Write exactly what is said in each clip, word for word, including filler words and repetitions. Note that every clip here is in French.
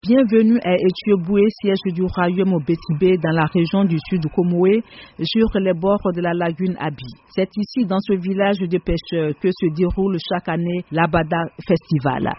Bienvenue à Etioboué, siège du royaume Bétibé dans la région du sud Komoé, sur les bords de la lagune Abi. C'est ici, dans ce village de pêcheurs, que se déroule chaque année l'Abada Festival.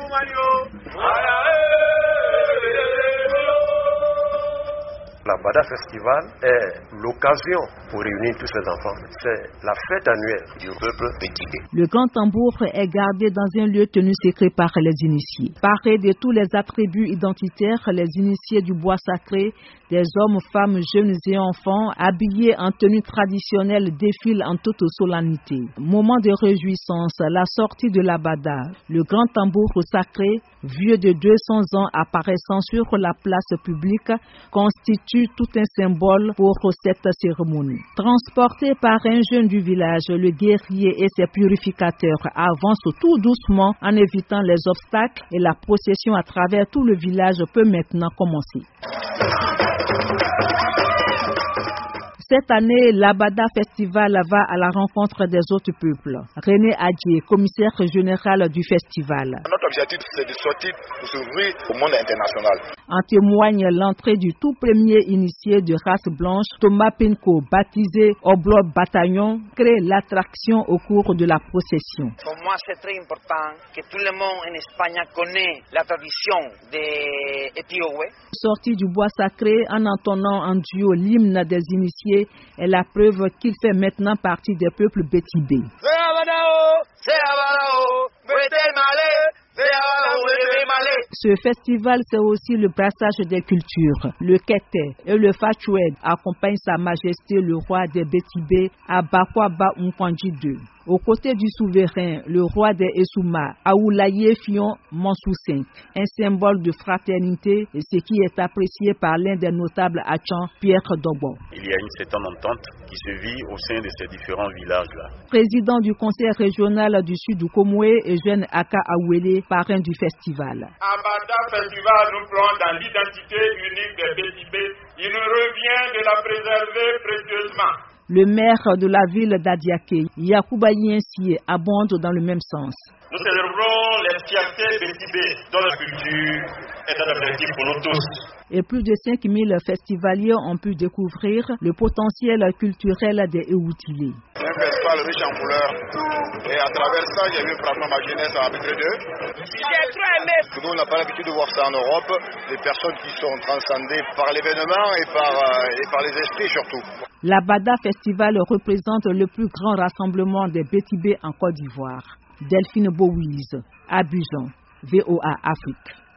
L'Abada Festival est l'occasion pour réunir tous ces enfants. C'est la fête annuelle du peuple Bétibé. Le grand tambour est gardé dans un lieu tenu secret par les initiés. Parés de tous les attributs identitaires, les initiés du bois sacré, des hommes, femmes, jeunes et enfants, habillés en tenue traditionnelle, défilent en toute solennité. Moment de réjouissance, la sortie de l'Abada. Le grand tambour sacré, vieux de deux cents ans, apparaissant sur la place publique, constitue tout un symbole pour cette cérémonie. Transporté par un jeune du village, le guerrier et ses purificateurs avancent tout doucement en évitant les obstacles et la procession à travers tout le village peut maintenant commencer. Cette année, l'Abada Festival va à la rencontre des autres peuples. René Adjé, commissaire général du festival. Notre objectif, c'est de sortir pour s'ouvrir au monde international. En témoigne l'entrée du tout premier initié de race blanche, Thomas Pinko, baptisé Oblo Bataillon, crée l'attraction au cours de la procession. Pour moi, c'est très important que tout le monde en Espagne connaisse la tradition des Etioboué. Sorti du bois sacré en entonnant en duo l'hymne des initiés est la preuve qu'il fait maintenant partie des peuples Bétibé. Ce festival, c'est aussi le brassage des cultures. Le Kété et le Fatchoued accompagnent Sa Majesté le roi des Bétibé à Bakwaba Nkwanji deux. Aux côtés du souverain, le roi des Essouma, Aoulaye Fion Mansou cinq, un symbole de fraternité, et ce qui est apprécié par l'un des notables Achan, Pierre Dobo. Il y a une certaine entente qui se vit au sein de ces différents villages-là. Président du conseil régional du sud du Komoé, Eugène Aka Awele, parrain du festival. Abada Festival nous plonge dans l'identité unique des Bétibé. Il nous revient de la préserver précieusement. Le maire de la ville d'Adiaké, Yacouba Yensié, abonde dans le même sens. Nous célébrons les fiertés Bétibé, dont la culture est un objectif pour nous tous. Et plus de cinq mille festivaliers ont pu découvrir le potentiel culturel des Eoutilés. C'est un festival riche en couleurs. Et à travers ça, j'ai vu pratiquement ma jeunesse à arbitrer d'eux. J'ai trop aimé. Nous, on n'a pas l'habitude de voir ça en Europe. Des personnes qui sont transcendées par l'événement et par, euh, et par les esprits surtout. L'Abada Festival représente le plus grand rassemblement des Bétibé en Côte d'Ivoire. Delphine Bouwiz, Abidjan, V O A Afrique.